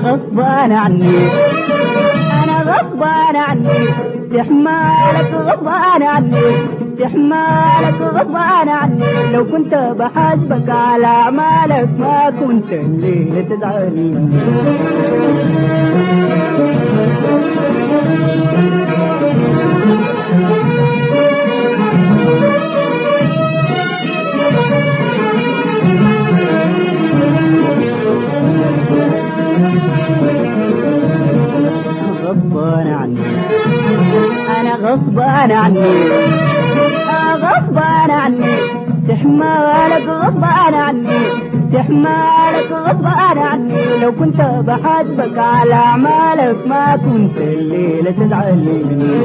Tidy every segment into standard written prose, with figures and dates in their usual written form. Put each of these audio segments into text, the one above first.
غصبان عني، أنا غصبان عني، استحمالك غصبان عني، استحمالك غصبان عني. لو كنت بحاسبك على أعمالك ما كنت الليلة تزعلني. غصبان عني، أنا غصبان عني، غصبان عني، استحمالك غصبان عني، استحمالك غصبان عني. لو كنت بحاسبك على أعمالك ما كنت الليلة تزعلني.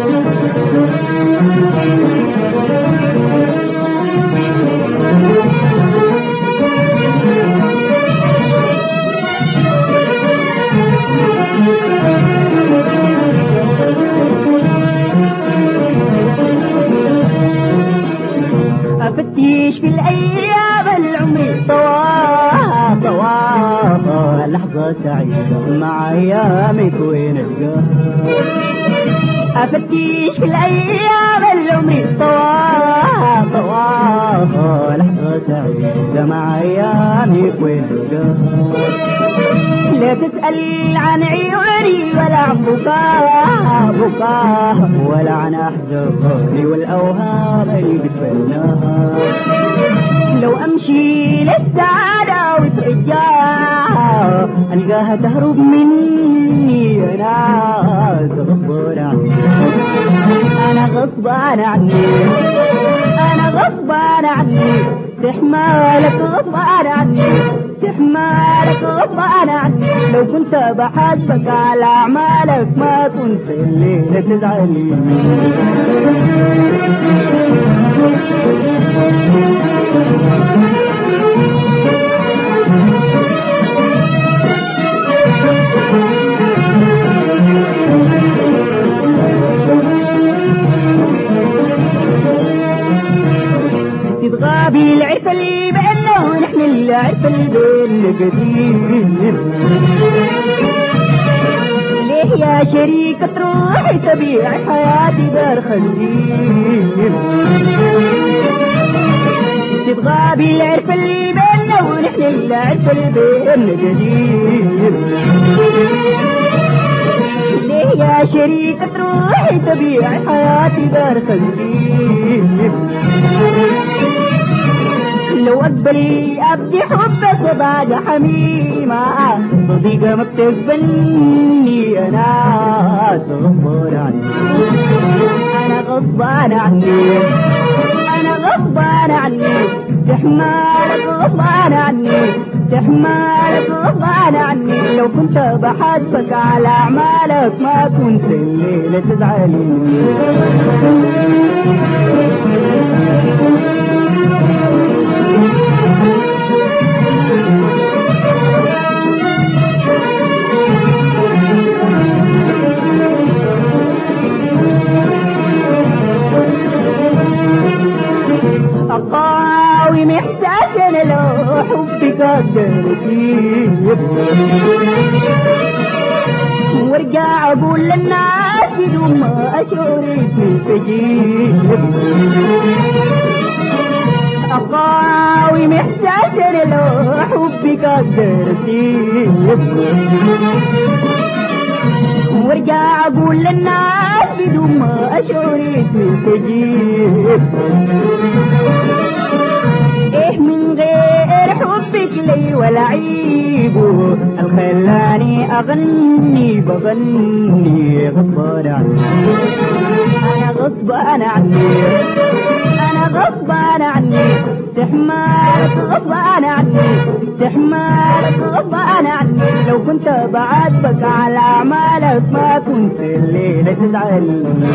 أفتش في الأيام العمر طواها طواها، لحظة سعيدة مع أيامك وين ألقاها. أفتش في الأيام العمر طواها طواها، لحظة سعيدة مع أيامك وين ألقاها. لا تسأل عن عيوني ولا عن بكاها بكاها، ولا عن أحزاني والأوهام اللي بتفناها. لو أمشي للسعادة وترجاها ألقاها تهرب مني. أنا غصبان عني، أنا غصبان عني، أنا غصبان عني، استحمالك غصبان عني، استحمالك غصبان عني. لو كنت بحاسبك على أعمالك ما كنت الليلة تزعلني. تتغابي العرف اللي بيننا ونحن العرف اللي بيننا قديم. ليه يا شريكة تروحي تبيعي حياتي دار خليل. تتغابي العرف اللي بيننا ونحن العرف اللي بيننا قديم. ليه يا شريكة تروحي تبيعي حياتي دار خليل. لو أقبلي أبدي حب صداقة حميمة، صديقة ما بتقبلني. أنا غصبان عني، أنا غصبان عني، أنا غصبان عني، استحمالك غصبان عني، استحمالك غصبان عني. لو كنت بحاسبك على أعمالك ما كنت الليلة تزعلني. أقاوم إحساسي أنا لو حبك أقدر أسيب، وارجع أقول للناس بدون ما أشعر اسمي تجيب. أقاوم إحساسي أنا لو حبك أقدر أسيب، وارجع أقول للناس بدون ما أشعر اسمي تجيب. إيه من غير حبك لي ولا عيبه الخلاني أغني بغني غصبان عني. أنا غصبان عني، أنا غصبان عني، استحمالك غصبان عني، استحمالك غصبان عني. لو كنت بعاتبك على أعمالك ما كنت الليلة تزعلني.